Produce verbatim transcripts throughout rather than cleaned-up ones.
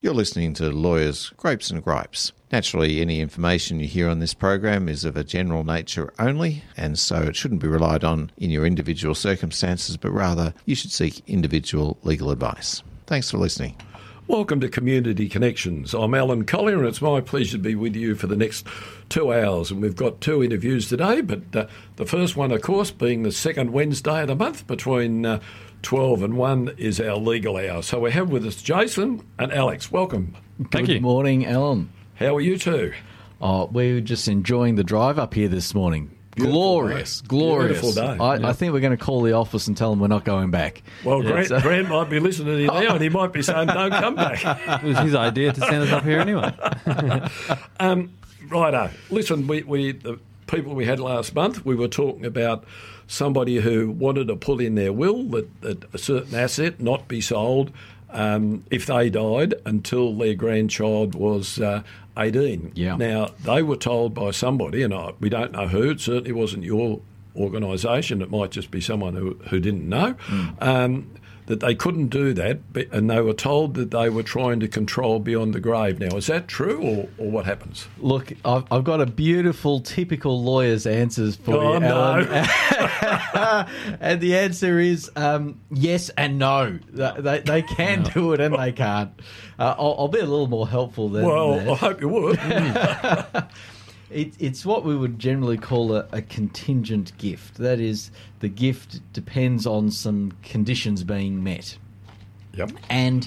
You're listening to Lawyers, Grapes and Gripes. Naturally, any information you hear on this program is of a general nature only, and so it shouldn't be relied on in your individual circumstances, but rather you should seek individual legal advice. Thanks for listening. Welcome to Community Connections. I'm Alan Collier, and it's my pleasure to be with you for the next two hours. And we've got two interviews today, but uh, the first one, of course, being the second Wednesday of the month between uh, twelve and one is our legal hour. So we have with us Jason and Alex. Welcome. Thank you. Good morning, Alan. How are you two? Oh, we were just enjoying the drive up here this morning. Beautiful glorious, day. glorious. Beautiful day. I, yeah. I think we're going to call the office and tell them we're not going back. Well, yeah, Grant, so. Grant might be listening to you now, and he might be saying, "Don't come back." It was his idea to send us up here anyway. um, righto. Listen, we, we the people we had last month, we were talking about somebody who wanted to put in their will that, that a certain asset not be sold um, if they died until their grandchild was uh, eighteen. Yeah. Now, they were told by somebody, and I, we don't know who, it certainly wasn't your organisation, it might just be someone who, who didn't know, mm. um, that they couldn't do that, and they were told that they were trying to control beyond the grave. Now, is that true, or, or what happens? Look, I've, I've got a beautiful, typical lawyer's answers for oh, you, no. Alan. And the answer is um, yes and no. They, they can do it and they can't. Uh, I'll, I'll be a little more helpful than Well, that. I hope you would. It, it's what we would generally call a, a contingent gift. That is, the gift depends on some conditions being met. Yep. And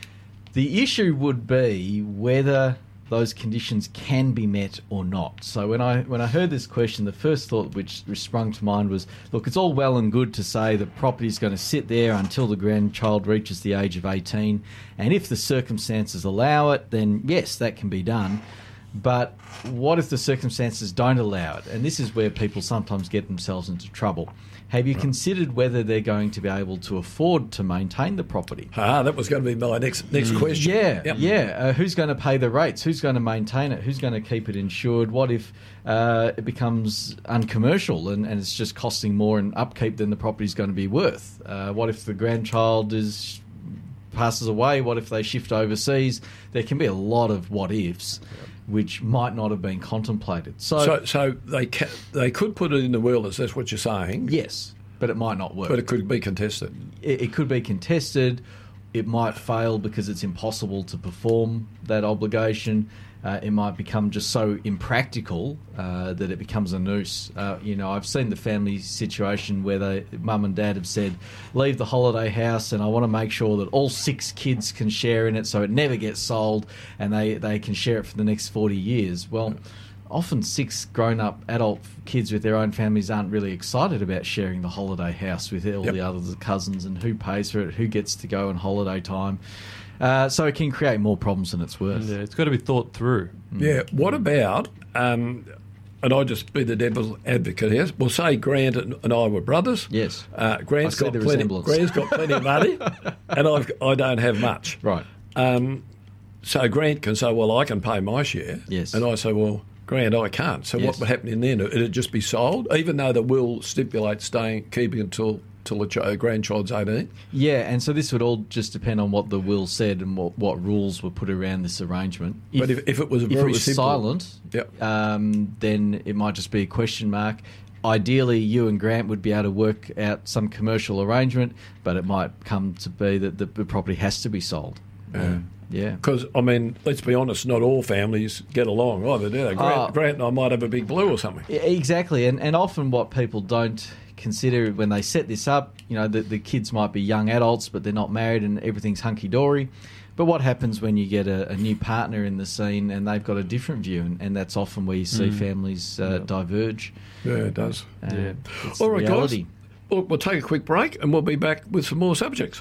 the issue would be whether those conditions can be met or not. So when I when I heard this question, the first thought which sprung to mind was, look, it's all well and good to say that property is going to sit there until the grandchild reaches the age of eighteen, and if the circumstances allow it, then yes, that can be done. But what if the circumstances don't allow it? And this is where people sometimes get themselves into trouble. Have you right. considered whether they're going to be able to afford to maintain the property? Ah, that was going to be my next next mm. question. Yeah, yep. yeah. Uh, who's going to pay the rates? Who's going to maintain it? Who's going to keep it insured? What if uh, it becomes uncommercial and, and it's just costing more in upkeep than the property's going to be worth? Uh, what if the grandchild is passes away? What if they shift overseas? There can be a lot of what ifs. Yep. Which might not have been contemplated. So, so, so they ca- they could put it in the will, is that what you're saying? Yes, but it might not work. But it could be contested. It, it could be contested. It might fail because it's impossible to perform that obligation. Uh, it might become just so impractical uh, that it becomes a noose. Uh, you know, I've seen the family situation where they, mum and dad have said, leave the holiday house and I want to make sure that all six kids can share in it so it never gets sold and they, they can share it for the next forty years. Well, yeah. Often six grown-up adult kids with their own families aren't really excited about sharing the holiday house with all yep. the other cousins and who pays for it, who gets to go on holiday time. Uh, so it can create more problems than it's worth. Yeah, it's got to be thought through. Yeah. What about, um, and I'll just be the devil's advocate here, we'll say Grant and, and I were brothers. Yes. Uh, Grant's, I got see the plenty, resemblance. Grant's got plenty of money and I've, I don't have much. Right. Um, so Grant can say, well, I can pay my share. Yes. And I say, well, Grant, I can't. So yes. What would happen in then? It'd just be sold, even though the will stipulates staying, keeping until... till the ch- grandchild's eighteen? Yeah, and so this would all just depend on what the will said and what, what rules were put around this arrangement. If, but if, if it was a if very it was simple, silent, yep. um, then it might just be a question mark. Ideally, you and Grant would be able to work out some commercial arrangement, but it might come to be that the, the property has to be sold. Yeah. Um, yeah. Because, I mean, let's be honest, not all families get along either, do they? Grant, uh, Grant and I might have a big blue or something. Exactly, and, and often what people don't consider when they set this up, you know, the, the kids might be young adults, but they're not married and everything's hunky-dory. But what happens when you get a, a new partner in the scene and they've got a different view, and, and that's often where you see mm. families uh, yeah. diverge. Yeah, it does. Uh, yeah. It's all right, reality. guys. Look, we'll take a quick break and we'll be back with some more subjects.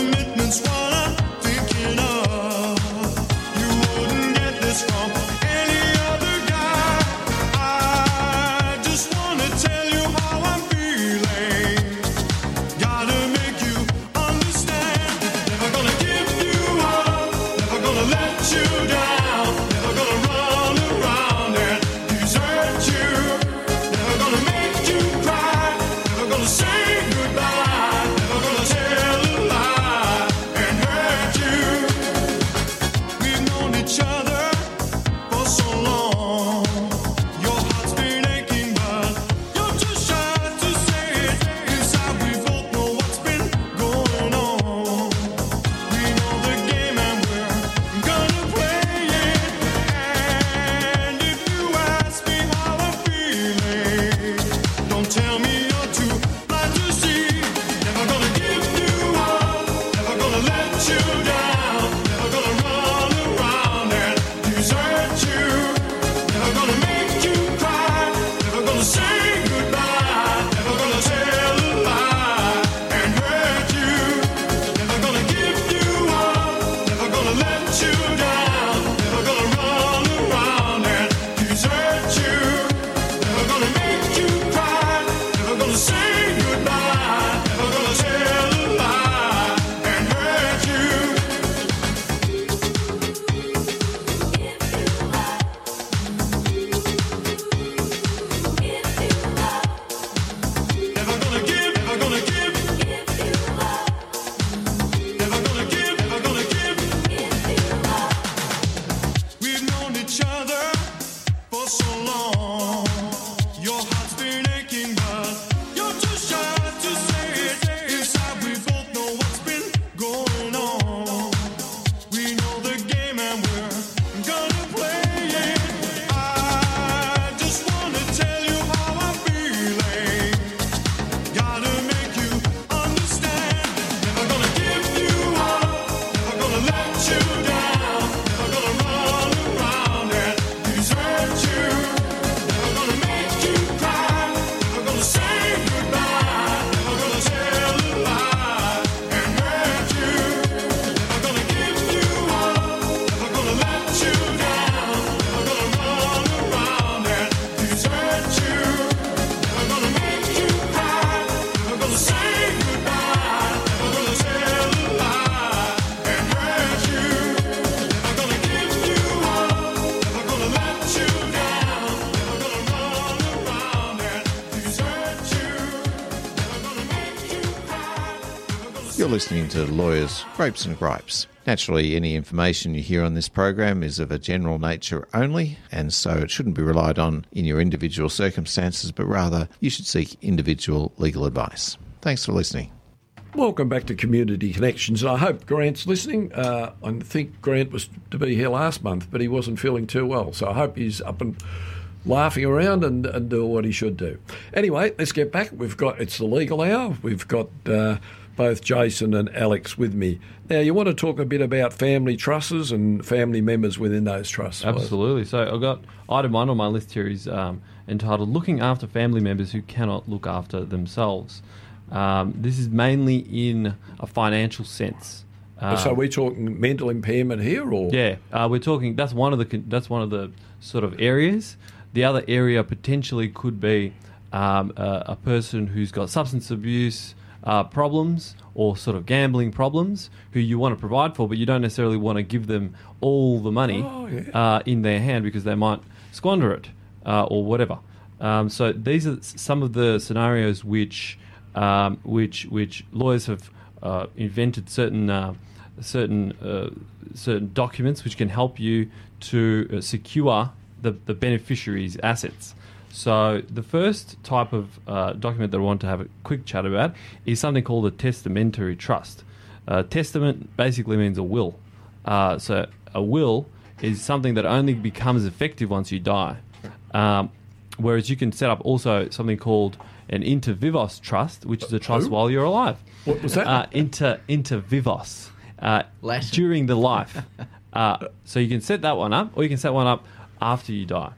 From any listening to Lawyers, Grapes and Gripes. Naturally, any information you hear on this program is of a general nature only, and so it shouldn't be relied on in your individual circumstances, but rather you should seek individual legal advice. Thanks for listening. Welcome back to Community Connections. I hope Grant's listening. Uh, I think Grant was to be here last month, but he wasn't feeling too well, so I hope he's up and laughing around and, and doing what he should do. Anyway, let's get back. We've got, it's the legal hour. We've got uh, both Jason and Alex with me. Now, you want to talk a bit about family trusts and family members within those trusts? Absolutely. So I've got item one on my list here is um, entitled Looking After Family Members Who Cannot Look After Themselves. Um, this is mainly in a financial sense. Um, so are we talking mental impairment here, or yeah, uh, we're talking. That's one of the that's one of the sort of areas. The other area potentially could be um, a, a person who's got substance abuse uh, problems or sort of gambling problems, who you want to provide for, but you don't necessarily want to give them all the money oh, yeah. uh, in their hand because they might squander it uh, or whatever. Um, so these are some of the scenarios which um, which which lawyers have uh, invented certain uh, certain uh, certain documents which can help you to uh, secure the, the beneficiary's assets. So the first type of uh, document that I want to have a quick chat about is something called a testamentary trust. Uh, testament basically means a will. Uh, so a will is something that only becomes effective once you die. Um, whereas you can set up also something called an inter vivos trust, which is a trust Who? while you're alive. What was that? Uh, inter inter vivos, uh, Latin. during the life. Uh, so you can set that one up, or you can set one up after you die.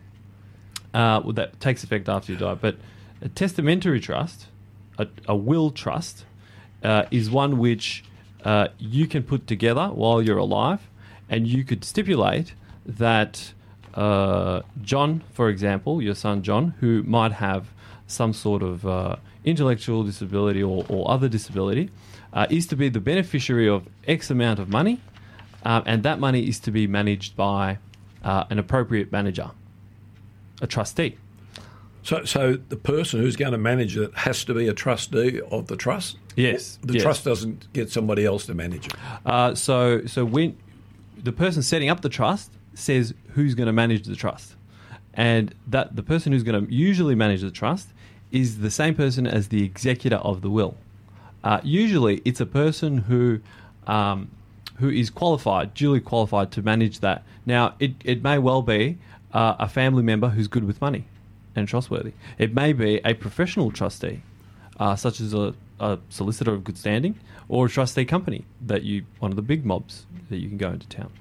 Uh, well, that takes effect after you die. But a testamentary trust, a, a will trust, uh, is one which uh, you can put together while you're alive, and you could stipulate that uh, John, for example, your son John, who might have some sort of uh, intellectual disability or, or other disability, uh, is to be the beneficiary of X amount of money, um, and that money is to be managed by uh, an appropriate manager, a trustee. So, so the person who's going to manage it has to be a trustee of the trust? Yes. The yes. trust doesn't get somebody else to manage it? Uh, so, so when the person setting up the trust says who's going to manage the trust, and that the person who's going to usually manage the trust is the same person as the executor of the will. Uh, usually, it's a person who um, who is qualified, duly qualified to manage that. Now, it, it may well be uh, a family member who's good with money and trustworthy. It may be a professional trustee, uh, such as a, a solicitor of good standing, or a trustee company that you one of the big mobs that you can go into town.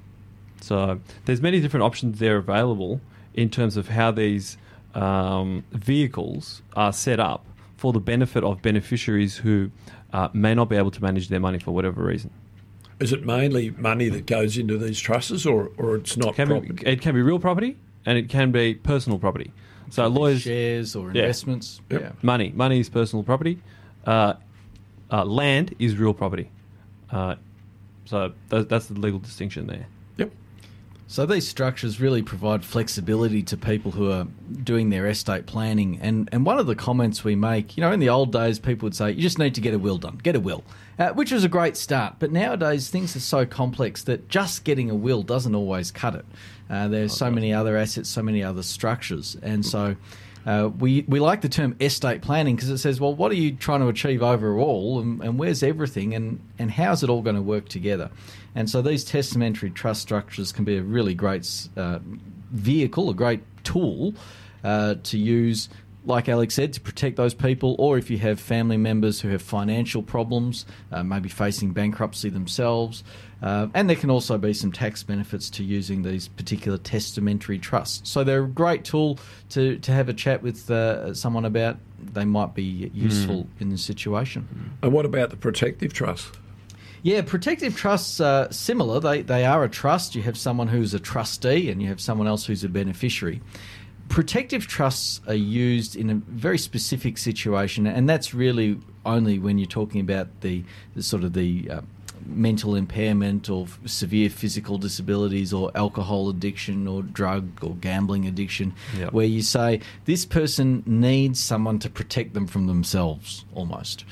So there's many different options there available in terms of how these um, vehicles are set up for the benefit of beneficiaries who uh, may not be able to manage their money for whatever reason. Is it mainly money that goes into these trusts, or, or it's not It can, property? be, it can be real property, and it can be personal property. So lawyers, shares or Yeah. investments. Yep. Yeah. money, money is personal property. Uh, uh, land is real property. Uh, so th- that's the legal distinction there. Yep. So these structures really provide flexibility to people who are doing their estate planning. And, and one of the comments we make, you know, in the old days, people would say, you just need to get a will done, get a will, uh, which was a great start. But nowadays, things are so complex that just getting a will doesn't always cut it. Uh, there's so many other assets, so many other structures. And so uh, we, we like the term estate planning because it says, well, what are you trying to achieve overall, and, and where's everything, and, and how's it all going to work together? And so these testamentary trust structures can be a really great uh, vehicle, a great tool uh, to use, like Alex said, to protect those people, or if you have family members who have financial problems, uh, maybe facing bankruptcy themselves. Uh, and there can also be some tax benefits to using these particular testamentary trusts. So they're a great tool to, to have a chat with uh, someone about. They might be useful mm. in the situation. And what about the protective trust? Yeah, protective trusts are similar. They they are a trust. You have someone who's a trustee and you have someone else who's a beneficiary. Protective trusts are used in a very specific situation, and that's really only when you're talking about the, the sort of the uh, mental impairment or severe physical disabilities or alcohol addiction or drug or gambling addiction, Yep. where you say this person needs someone to protect them from themselves almost.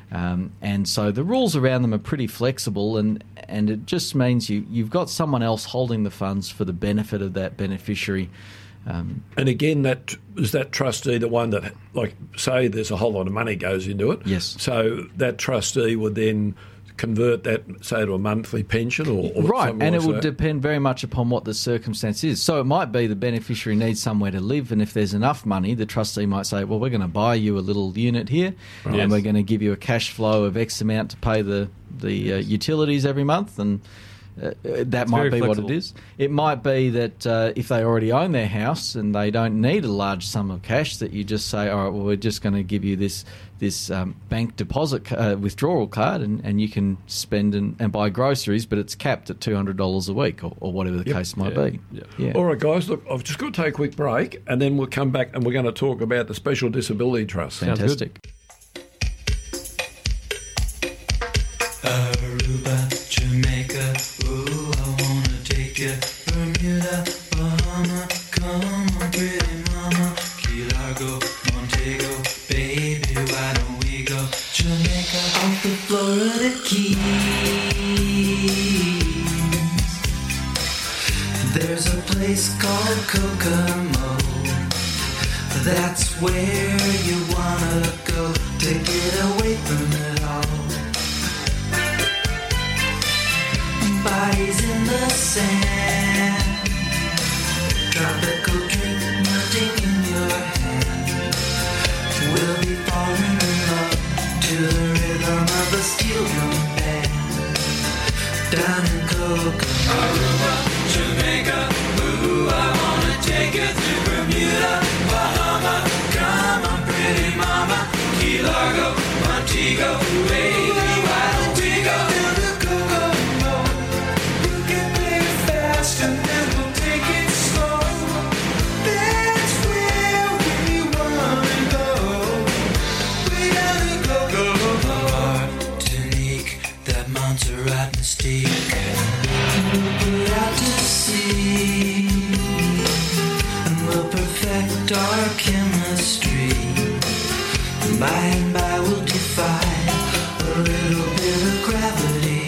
Um, and so the rules around them are pretty flexible, and, and it just means you, you've got someone else holding the funds for the benefit of that beneficiary. Um, and again, that is that trustee the one that, like, say there's a whole lot of money goes into it. Yes. So that trustee would then convert that, say, to a monthly pension or, or right, something and like it would that. depend very much upon what the circumstance is. So it might be the beneficiary needs somewhere to live, and if there's enough money, the trustee might say, well, we're going to buy you a little unit here, Right. and Yes. we're going to give you a cash flow of X amount to pay the, the uh, utilities every month, and uh, that might very be flexible. what it is. It might be that uh, if they already own their house and they don't need a large sum of cash, that you just say, all right, well, we're just going to give you this this um, bank deposit uh, withdrawal card, and, and you can spend and, and buy groceries, but it's capped at two hundred dollars a week, or, or whatever the Yep. case might Yeah. be. Yeah. Yeah. All right, guys, look, I've just got to take a quick break, and then we'll come back and we're going to talk about the Special Disability Trust. Sounds good. Fantastic. Aruba, Jamaica, ooh, I wanna take you. Bermuda, Bahama, come on, pretty mama. Key Largo, Montego, baby, why don't we go? Jamaica, off the Florida Keys. There's a place called Kokomo. That's where you wanna go to get away from it all. Bodies in the sand, tropical drink melting in your hand. We'll be falling in love to the rhythm of a steel drum band. Down in Kokomo, Aruba, Jamaica, ooh, I wanna take you to Bermuda, Bahama. Come on, pretty mama, Key Largo, Montego, baby, why don't we go down to Kokomo? You can play it fast and then we'll take it slow. That's where we wanna go. We gotta go, go, go. Martinique, that Montserrat mystique. We'll put out to sea, and we'll perfect our chemistry. By and by we'll defy a little bit of gravity.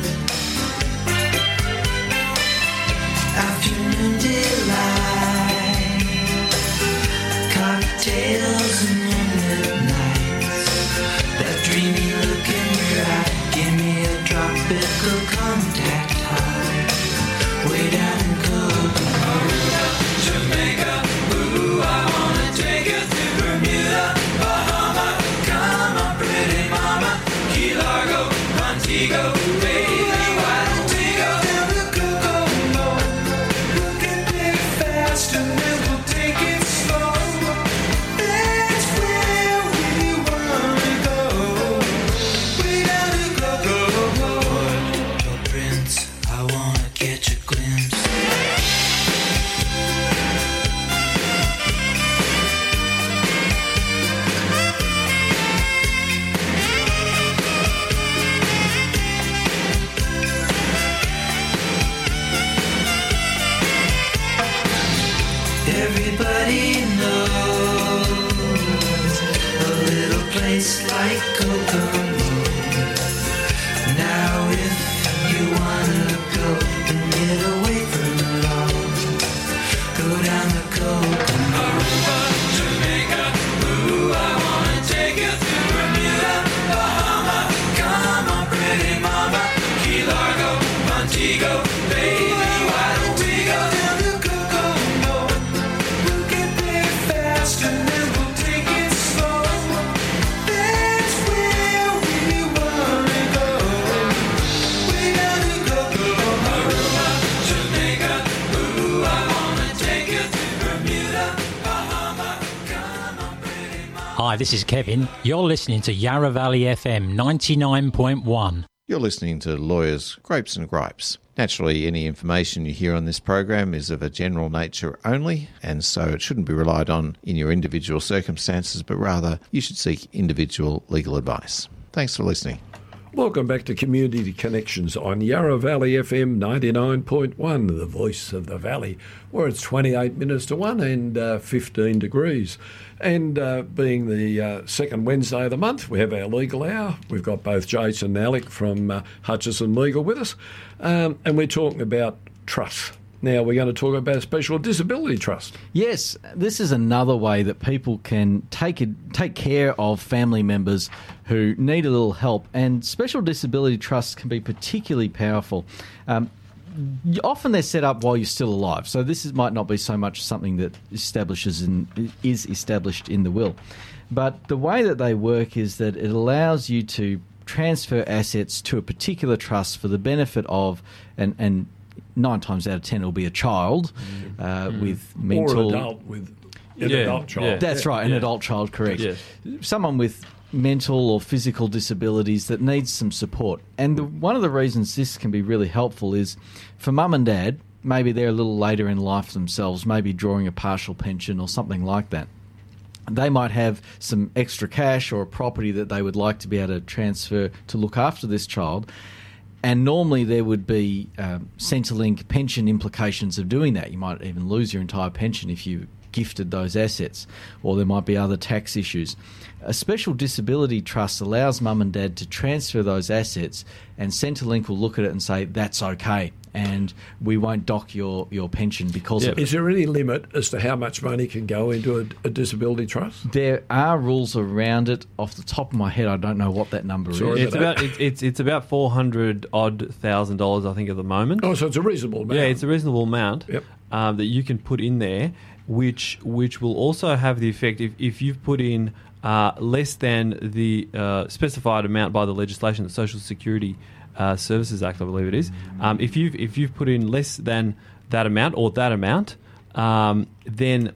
Afternoon delight, cocktails and moonlit nights. That dreamy look in your eye, give me a tropical contact high. Way down in Kokomo, Jamaica, ooh, I wanna take you to Bermuda, Bahama. Come on, pretty mama, Key Largo, Montego, baby, why don't we go down to Kokomo? You can play it fast and then we'll take it slow. That's where we wanna go. We gotta go, go, go. Port Prince, I wanna catch a glimpse. Everybody knows a little place like Kokomo. Now if you wanna go and get away from it all, go down to Kokomo. Aruba, Jamaica, ooh, I wanna take you to Bermuda, Bahama. Come on, pretty mama, Key Largo, Montego, baby, why don't we go down to Kokomo? We'll get there fast and then we'll take it slow. That's where we wanna go. We gotta go, go. Aruba, Jamaica, ooh, I wanna take you to Bermuda, Bahama. Come on, pretty mama. Hi, this is Kevin. You're listening to Yarra Valley F M ninety-nine point one. You're listening to Lawyers, Grapes and Gripes. Naturally, any information you hear on this program is of a general nature only, and so it shouldn't be relied on in your individual circumstances, but rather you should seek individual legal advice. Thanks for listening. Welcome back to Community Connections on Yarra Valley F M ninety-nine point one, the voice of the valley, where it's twenty-eight minutes to one and uh, fifteen degrees. And uh, being the uh, second Wednesday of the month, we have our legal hour. We've got both Jason and Alec from uh, Hutchison Legal with us, um, and we're talking about trust. Now we're going to talk about a special disability trust. Yes, this is another way that people can take a, take care of family members who need a little help, and special disability trusts can be particularly powerful. Um, often they're set up while you're still alive, so this is, might not be so much something that establishes in, is established in the will. But the way that they work is that it allows you to transfer assets to a particular trust for the benefit of and and. Nine times out of ten, it'll be a child uh, mm. with mental... Or an adult with an Yeah, adult child. yeah. That's right, an Yeah. adult child, correct. Yes. Someone with mental or physical disabilities that needs some support. And the, one of the reasons this can be really helpful is for mum and dad, maybe they're a little later in life themselves, maybe drawing a partial pension or something like that. They might have some extra cash or a property that they would like to be able to transfer to look after this child. And normally there would be um, Centrelink pension implications of doing that. You might even lose your entire pension if you gifted those assets, or there might be other tax issues. A special disability trust allows mum and dad to transfer those assets, and Centrelink will look at it and say, that's okay, and we won't dock your, your pension because Yeah. of it. Is there any limit as to how much money can go into a, a disability trust? There are rules around it. Off the top of my head, I don't know what that number Sorry. is. It's about it's it's, it's about four hundred odd thousand dollars, I think, at the moment. Oh, so it's a reasonable amount. Yeah, it's a reasonable amount Yep. um, that you can put in there, which which will also have the effect if, if you've put in uh, less than the uh, specified amount by the legislation, the Social Security uh, Services Act, I believe it is. Um, if you've if you've put in less than that amount or that amount, um, then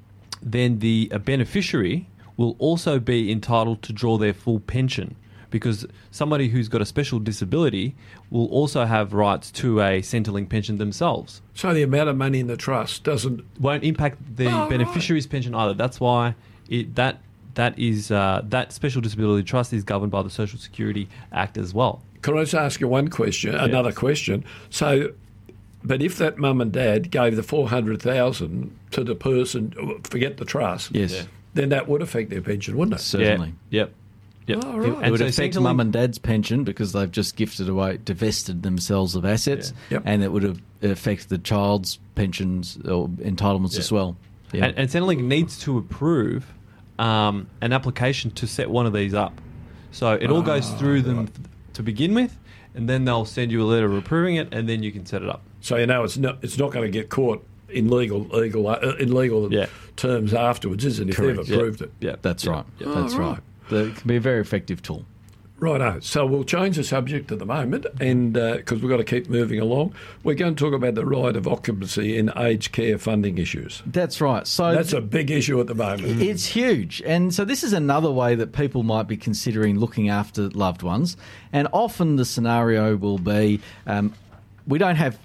then the uh, beneficiary will also be entitled to draw their full pension, because somebody who's got a special disability will also have rights to a Centrelink pension themselves. So the amount of money in the trust doesn't... Won't impact the Oh, beneficiary's pension either. That's why it, that that is uh, that special disability trust is governed by the Social Security Act as well. Can I just ask you one question, another question? So, but if that mum and dad gave the four hundred thousand dollars to the person, forget the trust, Yes, Yeah. then that would affect their pension, wouldn't it? certainly. Yeah. Yep. Yep. Oh, It, right. it And would so affect Centrelink- mum and dad's pension because they've just gifted away, divested themselves of assets, Yeah. Yep. and it would have affect the child's pensions or entitlements Yeah. as well. Yeah. And, and Centrelink needs to approve um, an application to set one of these up. So it all goes through them th- to begin with, and then they'll send you a letter approving it, and then you can set it up. So you know it's not it's not going to get caught in legal legal uh, in legal Yeah. terms afterwards, is it? If Correct. they've Yeah. approved it. Yeah. That's Yeah. right. Yeah. That's Oh, right. right. The- It can be a very effective tool. Righto. So we'll change the subject at the moment, and because we've got to keep moving along, we're going to talk about the right of occupancy in aged care funding issues. That's right. So That's a big issue at the moment. It's huge. And so this is another way that people might be considering looking after loved ones. And often the scenario will be um, we don't have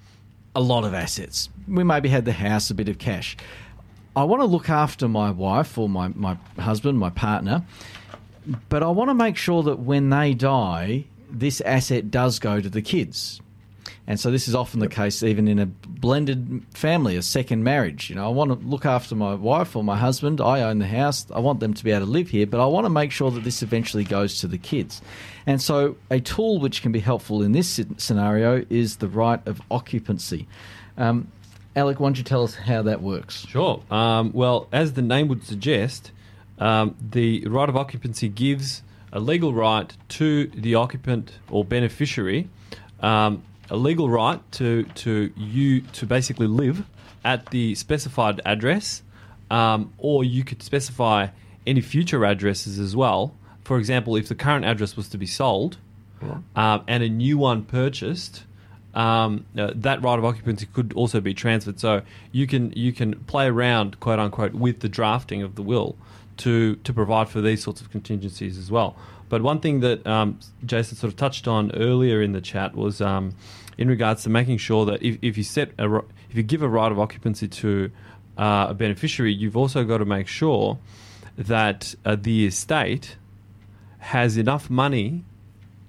a lot of assets. We maybe had the house, a bit of cash. I want to look after my wife or my, my husband, my partner, but I want to make sure that when they die, this asset does go to the kids. And so this is often the case even in a blended family, a second marriage. You know, I want to look after my wife or my husband. I own the house. I want them to be able to live here, but I want to make sure that this eventually goes to the kids. And so a tool which can be helpful in this scenario is the right of occupancy. Um, Alec, why don't you tell us how that works? Sure. Um, well, as the name would suggest, um, the right of occupancy gives a legal right to the occupant or beneficiary, um, a legal right to to you to basically live at the specified address, um, or you could specify any future addresses as well. For example, if the current address was to be sold um, and a new one purchased, um, uh, that right of occupancy could also be transferred. So you can you can play around, quote unquote, with the drafting of the will to to provide for these sorts of contingencies as well. But one thing that um, Jason sort of touched on earlier in the chat was um, in regards to making sure that if, if you set a, ri- if you give a right of occupancy to uh, a beneficiary, you've also got to make sure that uh, the estate has enough money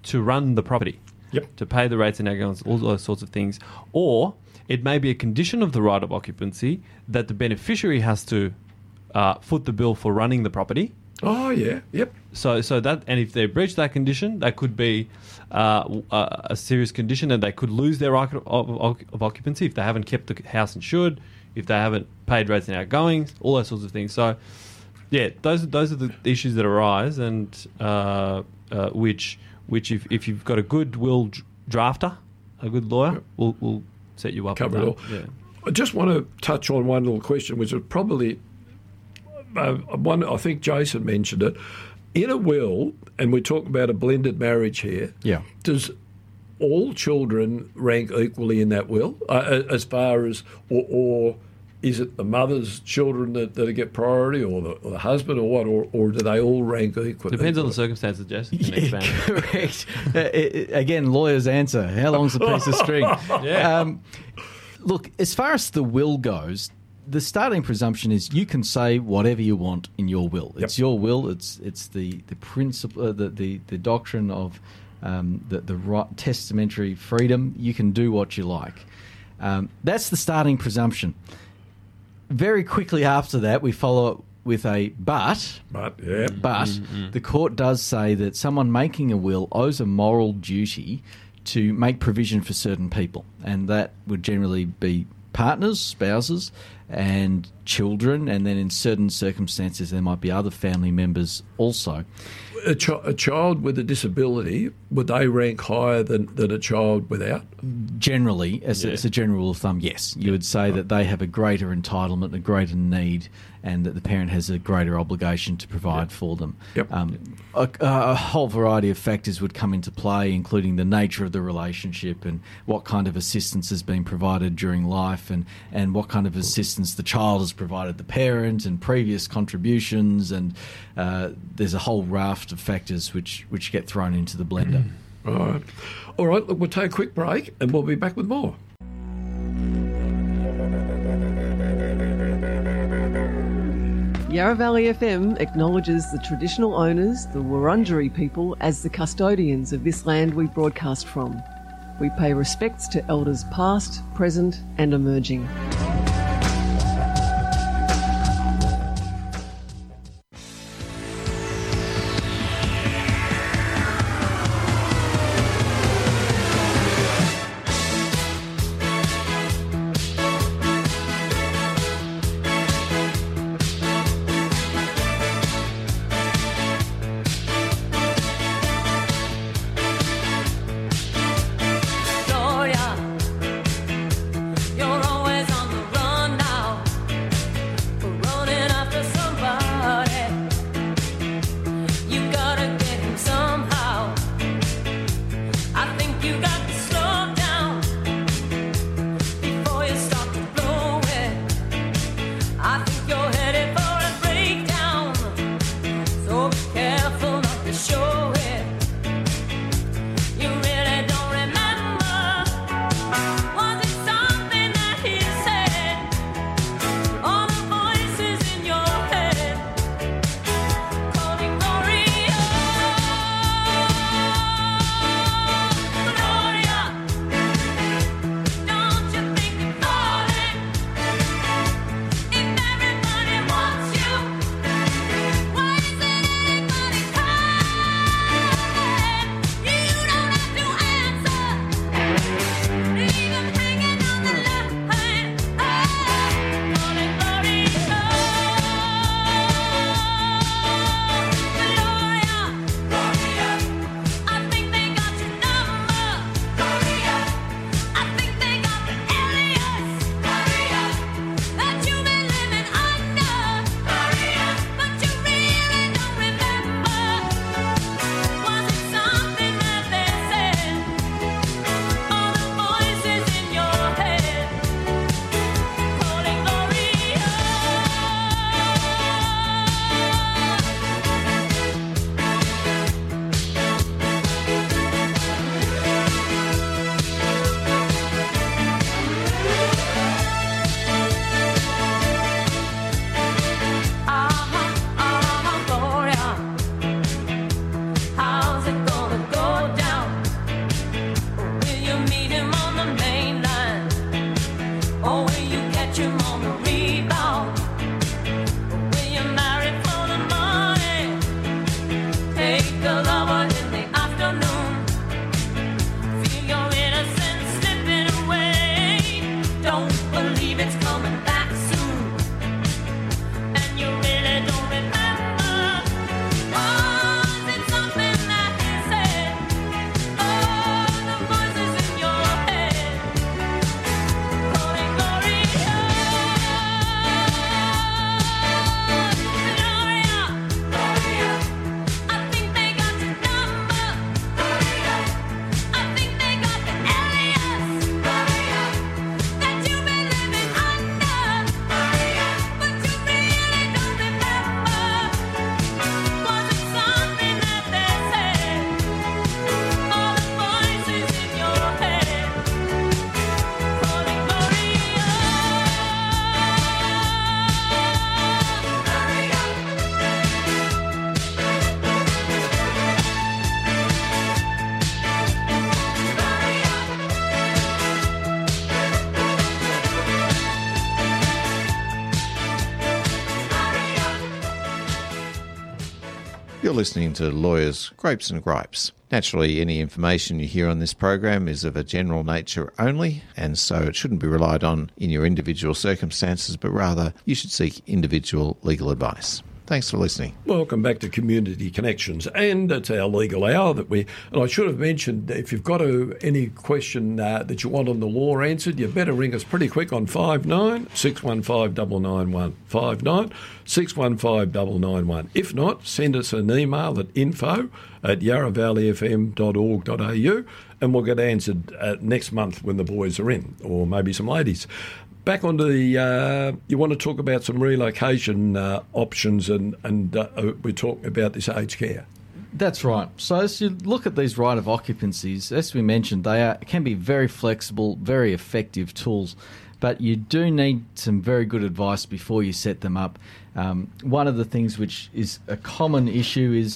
to run the property. Yep. To pay the rates and outgoings, all those sorts of things. Or it may be a condition of the right of occupancy that the beneficiary has to uh, foot the bill for running the property. Oh, yeah. Yep. So, so that, and if they breach that condition, that could be uh, a, a serious condition, and they could lose their right of, of, of occupancy if they haven't kept the house insured, if they haven't paid rates and outgoings, all those sorts of things. So, yeah, those those are the issues that arise, and uh, uh, which which if, if you've got a good will drafter, a good lawyer, Yep. will will set you up. Cover with it that. all. Yeah. I just want to touch on one little question, which is probably uh, one. I think Jason mentioned it. In a will, and we talk about a blended marriage here. Yeah. Does all children rank equally in that will, uh, as far as, or, or is it the mother's children that, that get priority, or the, or the husband, or what, or, or do they all rank equally? Depends on the circumstances, Jess. You can Yeah, expand. correct. Uh, it- it- again, lawyer's answer. How long's a piece of string? Yeah. Um, look, as far as the will goes, the starting presumption is you can say whatever you want in your will. It's Yep. your will. It's it's the the principle, uh, the, the the doctrine of um, the the right, testamentary freedom. You can do what you like. Um, that's the starting presumption. Very quickly after that, we follow up with a but. But yeah, But the court does say that someone making a will owes a moral duty to make provision for certain people, and that would generally be partners, spouses, and children, and then in certain circumstances there might be other family members also. a, ch- a child with a disability, would they rank higher than, than a child without? Generally, as, a, Yeah. as a general rule of thumb, yes. You would say that they have a greater entitlement, a greater need, and that the parent has a greater obligation to provide for them. Yep. Um, a, a whole variety of factors would come into play, including the nature of the relationship and what kind of assistance has been provided during life, and, and what kind of assistance the child has provided the parent, and previous contributions, and uh, there's a whole raft of factors which, which get thrown into the blender. All right. All right, look, we'll take a quick break and we'll be back with more. Yarra Valley F M acknowledges the traditional owners, the Wurundjeri people, as the custodians of this land we broadcast from. We pay respects to elders past, present and emerging. Gloria, you're always on the You're listening to Lawyers, Grapes and Gripes. Naturally, any information you hear on this program is of a general nature only, and so it shouldn't be relied on in your individual circumstances, but rather you should seek individual legal advice. Thanks for listening. Welcome back to Community Connections, and it's our legal hour that we. And I should have mentioned, if you've got a, any question uh, that you want on the law answered, you better ring us pretty quick on five nine six one five nine nine one five nine six one five nine nine one. If not, send us an email at info at yarra valley f m dot org dot a u, and we'll get answered uh, next month when the boys are in, or maybe some ladies. Back onto the, uh, you want to talk about some relocation uh, options, and, and uh, we're talking about this aged care. That's right. So as you look at these right of occupancies, as we mentioned, they are, can be very flexible, very effective tools, but you do need some very good advice before you set them up. Um, one of the things which is a common issue is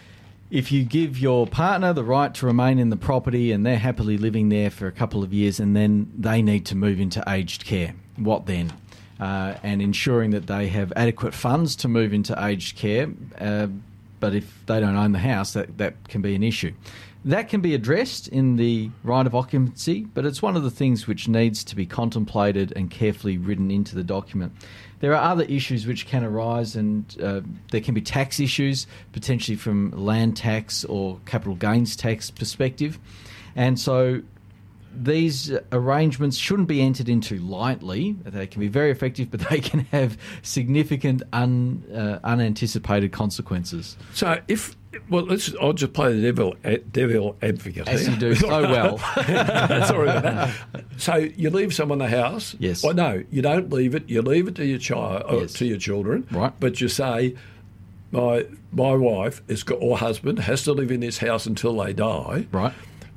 if you give your partner the right to remain in the property and they're happily living there for a couple of years and then they need to move into aged care, what then? Uh, and ensuring that they have adequate funds to move into aged care, uh, but if they don't own the house, that, that can be an issue. That can be addressed in the right of occupancy, but it's one of the things which needs to be contemplated and carefully written into the document. There are other issues which can arise, and uh, there can be tax issues, potentially from land tax or capital gains tax perspective. And so these arrangements shouldn't be entered into lightly. They can be very effective, but they can have significant un, uh, unanticipated consequences. So if, well, let's, I'll just play the devil, devil advocate As here. you do so well. Sorry about that. So you leave someone the house. Yes. Well, no, you don't leave it. You leave it to your child, or Yes. to your children. Right. But you say, my my wife is got, or husband has to live in this house until they die, Right.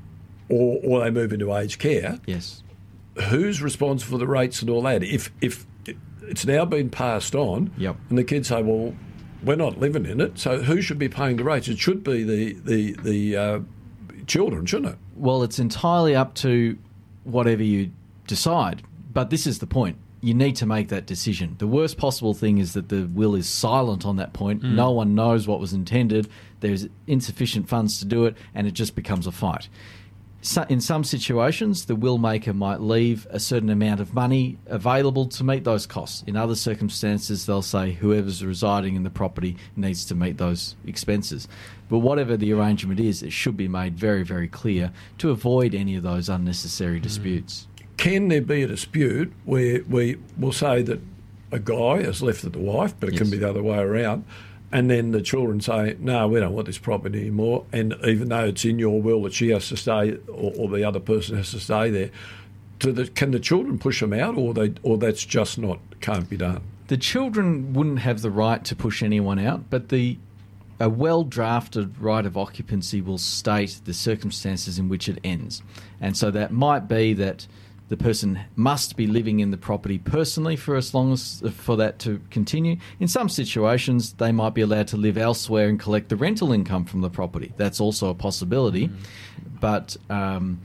or or they move into aged care. Yes. Who's responsible for the rates and all that? If if it's now been passed on, Yep. and the kids say, well, we're not living in it, so who should be paying the rates? It should be the the the uh, children, shouldn't it? Well, it's entirely up to whatever you decide. But this is the point. You need to make that decision. The worst possible thing is that the will is silent on that point. Mm. No one knows what was intended. There's insufficient funds to do it, and it just becomes a fight. So in some situations, the will maker might leave a certain amount of money available to meet those costs. In other circumstances, they'll say whoever's residing in the property needs to meet those expenses. But whatever the arrangement is, it should be made very, very clear to avoid any of those unnecessary disputes. Can there be a dispute where we will say that a guy has left it the wife, but it can Yes. be the other way around, and then the children say, no, we don't want this property anymore, and even though it's in your will that she has to stay, or, or the other person has to stay there, do the, can the children push them out, or they, or that's just not, can't be done? The children wouldn't have the right to push anyone out, but the a well-drafted right of occupancy will state the circumstances in which it ends. And so that might be that the person must be living in the property personally for as long as for that to continue. In some situations, they might be allowed to live elsewhere and collect the rental income from the property. That's also a possibility. Mm. But um,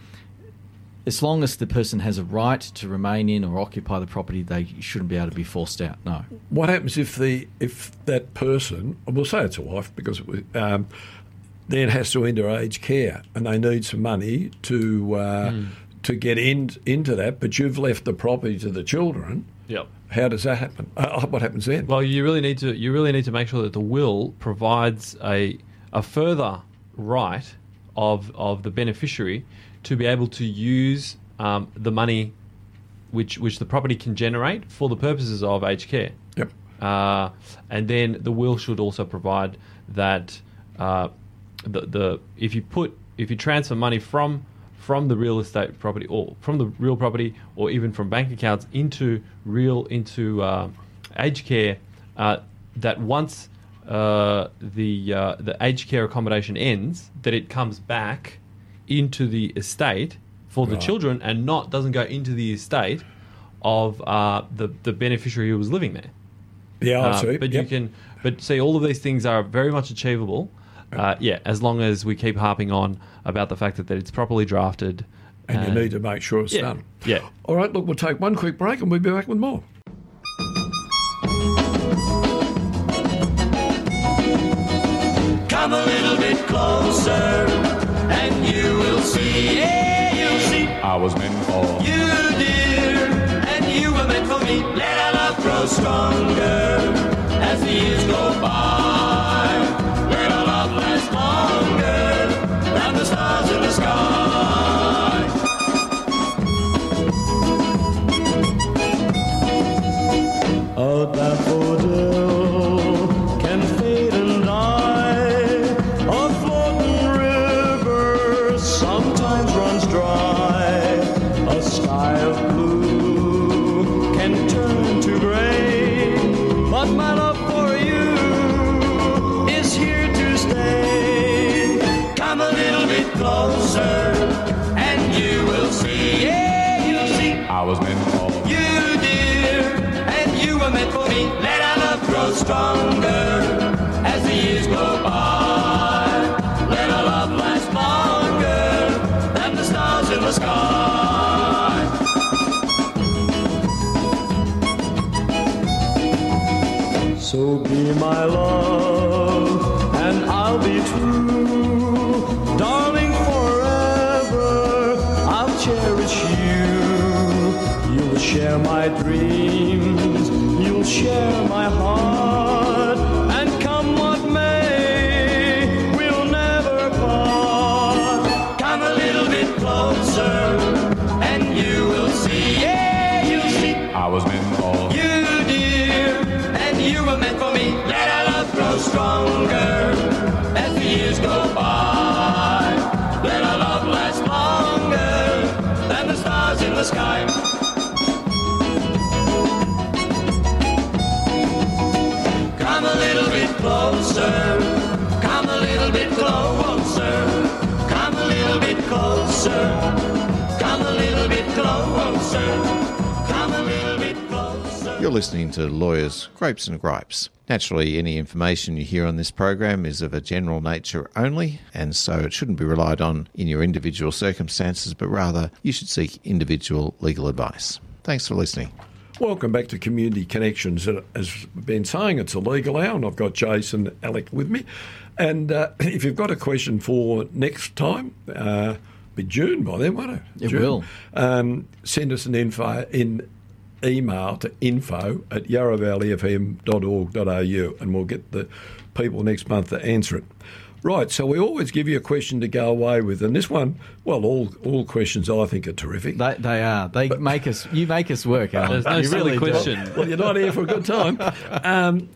as long as the person has a right to remain in or occupy the property, they shouldn't be able to be forced out. No. What happens if the if that person, we'll say it's a wife, because it was, um, then has to enter aged care and they need some money to uh, mm. to get in, into that, but you've left the property to the children? Yep. How does that happen? Uh, what happens then? Well, you really need to you really need to make sure that the will provides a a further right of of the beneficiary to be able to use um, the money which which the property can generate for the purposes of aged care. Yep. Uh, and then the will should also provide that uh, the the if you put if you transfer money from from the real estate property or from the real property or even from bank accounts into real into uh, aged care, uh, that once uh, the uh, the aged care accommodation ends, that it comes back into the estate for the Right. children and not doesn't go into the estate of uh, the the beneficiary who was living there. Yeah, I Uh, see. But Yep. you can, but see, all of these things are very much achievable. Uh, yeah, as long as we keep harping on about the fact that, that it's properly drafted, And you uh, need to make sure it's yeah, done. yeah. All right, look, we'll take one quick break and we'll be back with more. Come a little bit closer, and you will see. Yeah, you'll see. I was meant for You, dear, and you were meant for me. Let our love grow stronger as the years go by. Let our love last longer than the stars in the sky. A daffodil can fade and die. A floating river sometimes runs dry. A sky of blue can turn to gray. But my love for you is here to stay. Come a little bit closer, and you will see. Yeah, you'll see. I was meant for You, dear, and you were meant for me. Let our love grow stronger as the years go by. Let our love last longer than the stars in the sky. So be my love, and I'll be true. Darling, forever I'll cherish you. You'll share my dreams, you'll share my heart, and come what may, we'll never part. Come a little bit closer, and you will see. Yeah, you'll see. I was meant for You, dear, and you were meant for me. Let our love grow stronger as the years go by. Let our love last longer than the stars in the sky. Come a little bit closer. Come a little bit closer. Come a little bit closer. Come a little bit closer. Come a little bit closer. You're listening to Lawyers, Grapes and Gripes. Naturally, any information you hear on this program is of a general nature only, and so it shouldn't be relied on in your individual circumstances, but rather you should seek individual legal advice. Thanks for listening. Welcome back to Community Connections. As we've been saying, it's a legal hour, and I've got Jason Alec with me. And uh, if you've got a question for next time, uh, be June by then, won't it? It June. will. Um, send us an info in email to info at yarravalley f m dot org dot a u, and we'll get the people next month to answer it. Right, so we always give you a question to go away with, and this one, well, all all questions I think are terrific. They, they are. They make us. You make us work, Alan. There's no You silly really do. question. Well, you're not here for a good time. Um,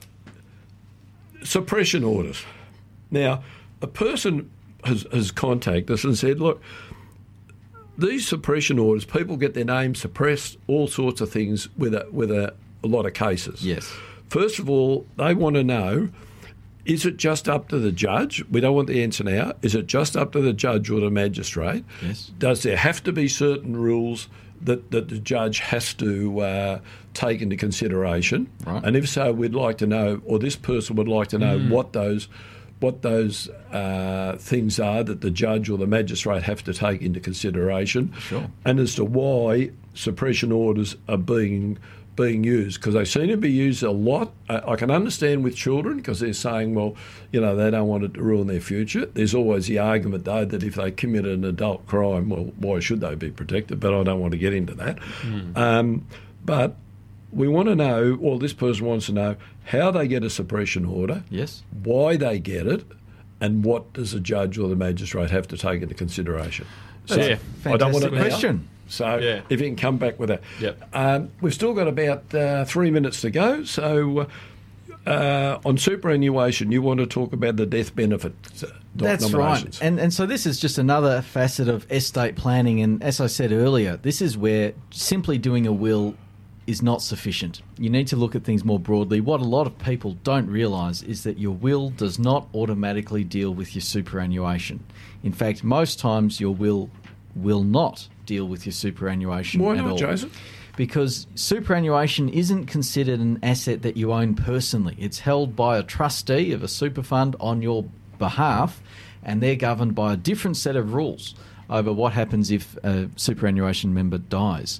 suppression orders. Now, a person has, has contacted us and said, look, these suppression orders, people get their names suppressed, all sorts of things with a, with a, a lot of cases. Yes. First of all, they want to know, is it just up to the judge? We don't want the answer now. Is it just up to the judge or the magistrate? Yes. Does there have to be certain rules that, that the judge has to uh, take into consideration? Right. And if so, we'd like to know, or this person would like to know what those what those uh, things are that the judge or the magistrate have to take into consideration. Sure. And as to why suppression orders are being being used, because they seem to be used a lot. I, I can understand with children, because they're saying, well, you know, they don't want it to ruin their future. There's always the argument, though, that if they commit an adult crime, well, why should they be protected? But I don't want to get into that. Mm. Um, but we want to know, well, this person wants to know how they get a suppression order, Yes. why they get it, and what does the judge or the magistrate have to take into consideration. So Yeah. I don't want Fantastic it now. question. So Yeah. if you can come back with that. Yep. Um, we've still got about uh, three minutes to go. So uh, on superannuation, you want to talk about the death benefit uh, That's right. nominations. And and so this is just another facet of estate planning. And as I said earlier, this is where simply doing a will is not sufficient. You need to look at things more broadly. What a lot of people don't realise is that your will does not automatically deal with your superannuation. In fact, most times your will will not deal with your superannuation Why at not, all. Jason? Because superannuation isn't considered an asset that you own personally. It's held by a trustee of a super fund on your behalf, and they're governed by a different set of rules over what happens if a superannuation member dies.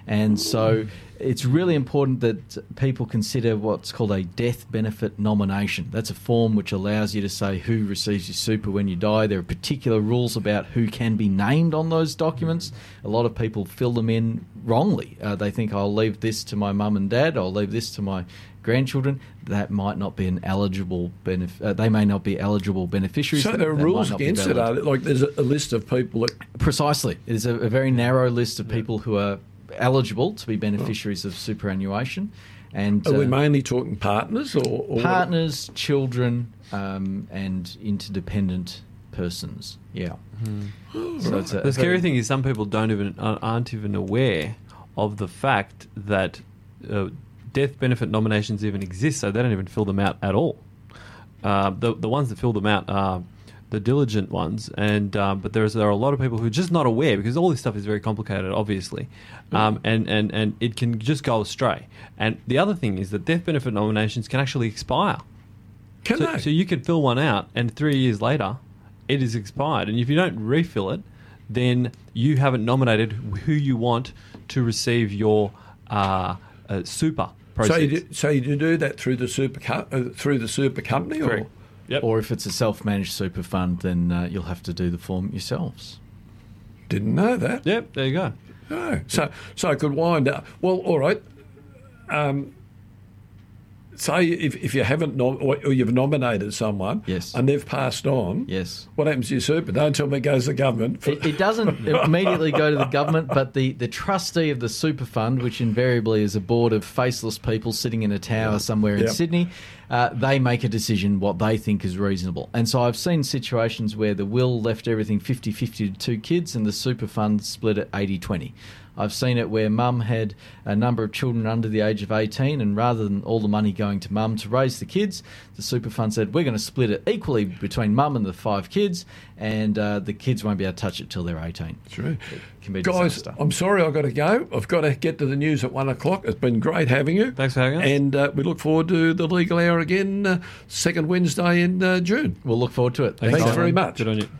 And so it's really important that people consider what's called a death benefit nomination. That's a form which allows you to say who receives your super when you die. There are particular rules about who can be named on those documents. A lot of people fill them in wrongly. Uh, they think, I'll leave this to my mum and dad, I'll leave this to my grandchildren. That might not be an eligible benef- uh, they may not be eligible beneficiaries. So there are That rules might not be against it, valid. are there? Like there's a, a list of people that... Precisely. There's a, a very narrow list of people who are eligible to be beneficiaries of superannuation. And Are we uh, mainly talking partners or... or what- partners, children, um, and interdependent persons. Yeah. So it's a, The a scary very- thing is some people don't even uh, aren't even aware of the fact that uh, death benefit nominations even exist, so they don't even fill them out at all. Uh, the the ones that fill them out are the diligent ones, and um, but there's there are a lot of people who are just not aware because all this stuff is very complicated, obviously, um, and, and and it can just go astray. And the other thing is that death benefit nominations can actually expire. Can So, they? so you could fill one out, and three years later, it is expired. And if you don't refill it, then you haven't nominated who you want to receive your uh, uh, super So proceeds. you, do, so you do that through the super co- uh, through the super company, or Correct. Yep. Or if it's a self-managed super fund, then uh, you'll have to do the form yourselves. didn't know that. Yep, there you go. Oh, so so I could wind up. Well, all right. Um, say if if you haven't nom- or, or you've nominated someone, Yes. and they've passed on, Yes. what happens to your super? Don't tell me it goes to the government. For, It, it doesn't immediately go to the government, but the, the trustee of the super fund, which invariably is a board of faceless people sitting in a tower somewhere in Yep. Sydney, uh, they make a decision what they think is reasonable. And so I've seen situations where the will left everything fifty-fifty to two kids and the super fund split it eighty twenty. I've seen it where mum had a number of children under the age of eighteen, and rather than all the money going to mum to raise the kids, the super fund said, we're going to split it equally between mum and the five kids, and uh, the kids won't be able to touch it till they're eighteen. True. It can be a Guys, disaster. I'm sorry I've got to go. I've got to get to the news at one o'clock. It's been great having you. Thanks for having us. And uh, we look forward to the Legal Hour again, uh, second Wednesday in uh, June. We'll look forward to it. Thanks Simon. very much. Good on you.